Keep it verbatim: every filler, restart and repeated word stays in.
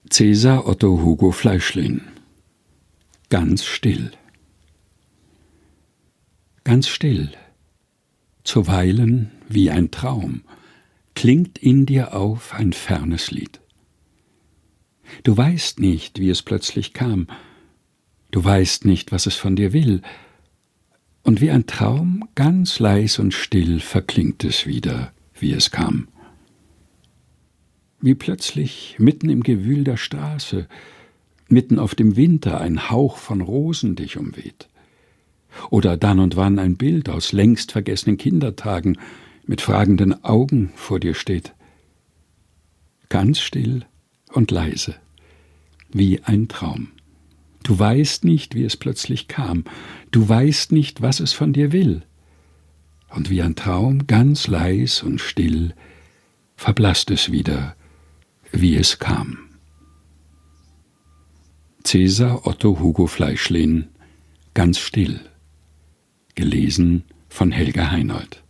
Cäsar Otto Hugo Fleischlin. Ganz still. Ganz still, zuweilen wie ein Traum, klingt in dir auf ein fernes Lied. Du weißt nicht, wie es plötzlich kam, du weißt nicht, was es von dir will, und wie ein Traum, ganz leis und still, verklingt es wieder, wie es kam. Wie plötzlich, mitten im Gewühl der Straße, mitten auf dem Winter ein Hauch von Rosen dich umweht. Oder dann und wann ein Bild aus längst vergessenen Kindertagen mit fragenden Augen vor dir steht. Ganz still und leise, wie ein Traum. Du weißt nicht, wie es plötzlich kam, du weißt nicht, was es von dir will. Und wie ein Traum, ganz leis und still, verblasst es wieder, wie es kam. Cäsar Otto Hugo Fleischlin. Ganz still. Gelesen von Helga Heinold.